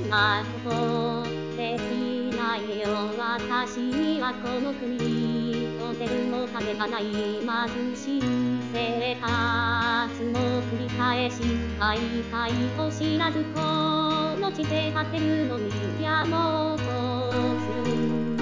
なことできないよ。私にはこの国ホテルも金がない貧しい生活の繰り返し、徘徊を知らずこの地で果てるのにやもうとする。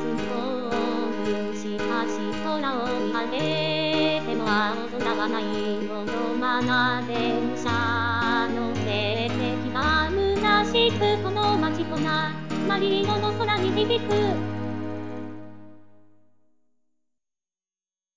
しかし空を見上げても青空はないもの。まな電車乗せて気が虚しくこの街となマリーノの空に響く